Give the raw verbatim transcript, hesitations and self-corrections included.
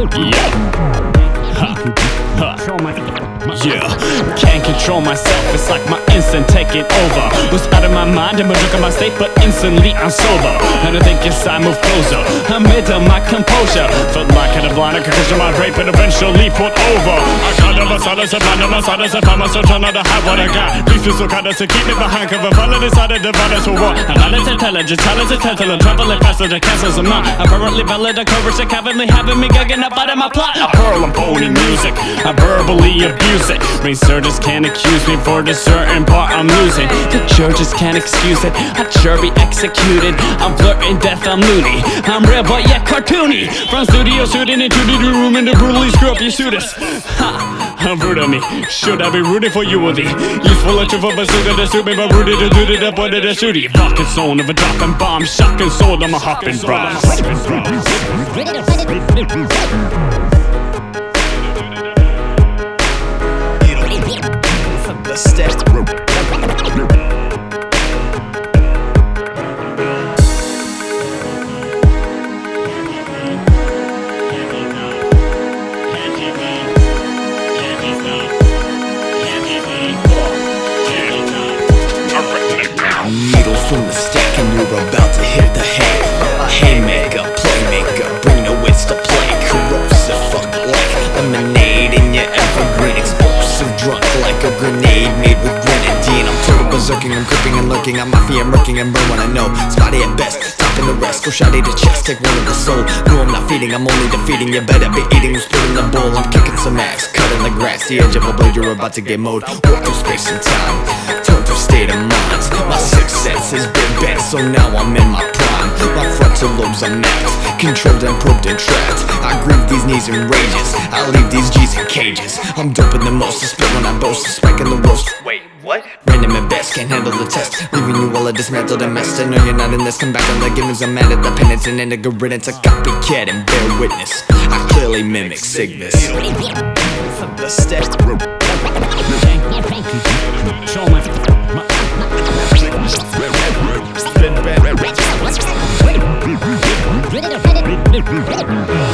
Yeah. Ha. Ha. Yeah. Can't control myself, it's like my instinct taking over. Was out of my mind, I'm a drunk in my state, but instantly I'm sober. And I think as I move closer, I'm into my composure. Felt like I had a blind concussion, my rape, and eventually put over. I can't ever silence a blind, my silence, I find myself trying to hide what I got. Beef is so kind of to keep me behind cover, finally decided to divide us for what? And knowledge intelligence, talents and tantalum, traveling faster than castles of mine. Apparently valid, the courage that cavernly having me gagging up out of my plot. I hurl and pony music, I verbally abuse it. Researchers can't accuse me for the certain part I'm losing. The churches can't excuse it, I'd sure be executed. I'm flirting death, I'm loony, I'm real but yet cartoony. From studio shooting into the room and to brutally screw up your students. Ha, how rude of me, should I be rooting for you or thee? Useful and truthful but still gonna suit me, but rooted to do the up under the shooty. Fucking zone of a dropping bomb, shocking soul, I'm a hopping bronze. Step. Needles from the stack and you're about to hit the hay. Haymaker, playmaker, bring the wits to play. Corrosive, fuck like lemonade in your evergreen. Explosive, drunk like a grenade made with grenadine. I'm total berserking, I'm creeping and lurking. I'm mafia, I'm murking and burn when I know. Spotty at best, topping the rest. Go shotty to chest, take one of the soul. No, I'm not feeding, I'm only defeating. You better be eating, I'm spitting the bowl. I'm kicking some ass, cutting the grass. The edge of a blade, you're about to get mowed. Walk through space and time, turn through state of mind. My sixth sense has been bent, so now I'm in my prime. My frontal lobes are mapped, controlled and probed and trapped. I grieve these knees in rages, I leave these G's in cages. I'm doping the most, I spit when I boast, spiking the roast. Wait, what? Random at best, can't handle the test. Leaving you all a dismantled and messed. I know you're not in this, come back on the givens. I'm mad at the penance and then the good riddance. A copycat and bear witness, I clearly mimic Cygnus. The step. Show my Spin back.